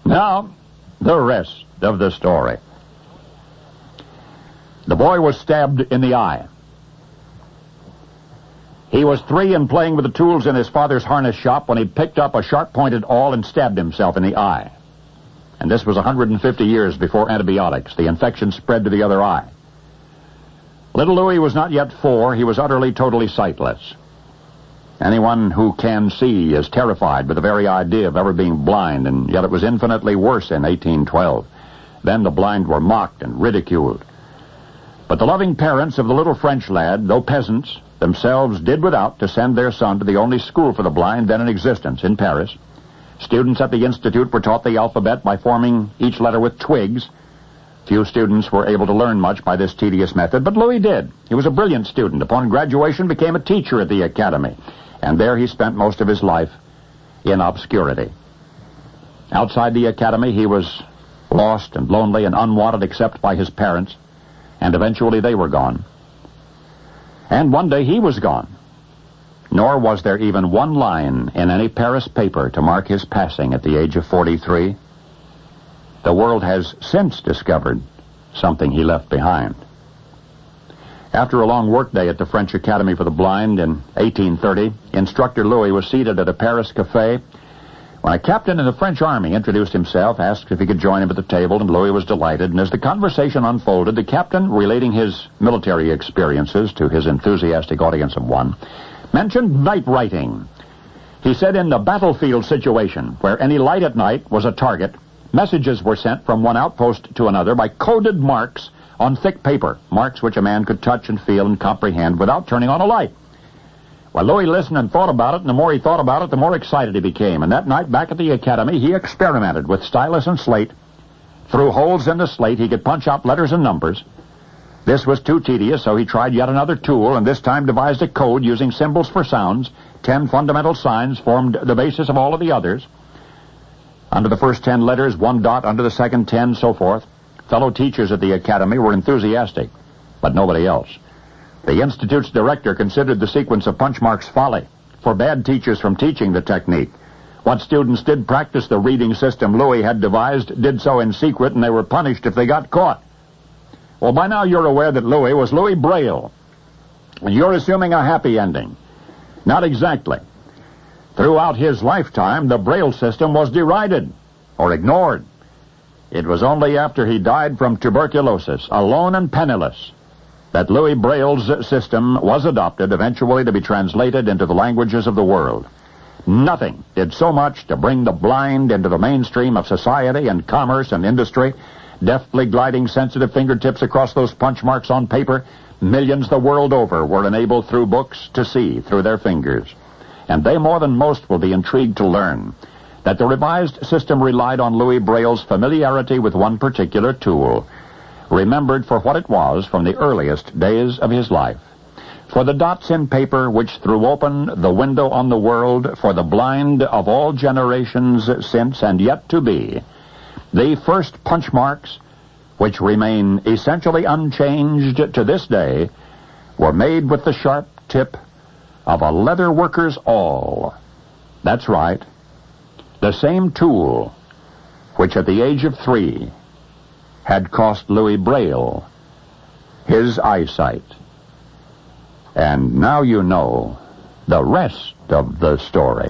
Now, the rest of the story. The boy was stabbed in the eye. He was 3 and playing with the tools in his father's harness shop when he picked up a sharp-pointed awl and stabbed himself in the eye. And this was 150 years before antibiotics. The infection spread to the other eye. Little Louis was not yet 4. He was utterly, totally sightless. Anyone who can see is terrified by the very idea of ever being blind, and yet it was infinitely worse in 1812. Then the blind were mocked and ridiculed. But the loving parents of the little French lad, though peasants, themselves did without to send their son to the only school for the blind then in existence in Paris. Students at the institute were taught the alphabet by forming each letter with twigs. Few students were able to learn much by this tedious method, but Louis did. He was a brilliant student. Upon graduation, became a teacher at the academy, and there he spent most of his life in obscurity. Outside the academy, he was lost and lonely and unwanted except by his parents, and eventually they were gone. And one day he was gone. Nor was there even one line in any Paris paper to mark his passing at the age of 43. The world has since discovered something he left behind. After a long workday at the French Academy for the Blind in 1830, instructor Louis was seated at a Paris cafe when a captain in the French army introduced himself, asked if he could join him at the table, and Louis was delighted. And as the conversation unfolded, the captain, relating his military experiences to his enthusiastic audience of one, mentioned night writing. He said in the battlefield situation, where any light at night was a target, messages were sent from one outpost to another by coded marks on thick paper, marks which a man could touch and feel and comprehend without turning on a light. Well, Louis listened and thought about it, and the more he thought about it, the more excited he became. And that night, back at the academy, he experimented with stylus and slate. Through holes in the slate, he could punch out letters and numbers. This was too tedious, so he tried yet another tool, and this time devised a code using symbols for sounds. 10 fundamental signs formed the basis of all of the others. Under the first 10 letters, 1 dot, under the second 10, so forth. Fellow teachers at the academy were enthusiastic, but nobody else. The Institute's director considered the sequence of punch marks folly, forbade teachers from teaching the technique. What students did practice the reading system Louis had devised did so in secret, and they were punished if they got caught. Well, by now you're aware that Louis was Louis Braille, and you're assuming a happy ending. Not exactly. Throughout his lifetime, the Braille system was derided or ignored. It was only after he died from tuberculosis, alone and penniless, that Louis Braille's system was adopted, eventually to be translated into the languages of the world. Nothing did so much to bring the blind into the mainstream of society and commerce and industry, deftly gliding sensitive fingertips across those punch marks on paper. Millions the world over were enabled through books to see through their fingers. And they more than most will be intrigued to learn that the revised system relied on Louis Braille's familiarity with one particular tool, remembered for what it was from the earliest days of his life. For the dots in paper which threw open the window on the world for the blind of all generations since and yet to be, the first punch marks, which remain essentially unchanged to this day, were made with the sharp tip of a leather worker's awl. That's right, the same tool which at the age of 3 had cost Louis Braille his eyesight. And now you know the rest of the story.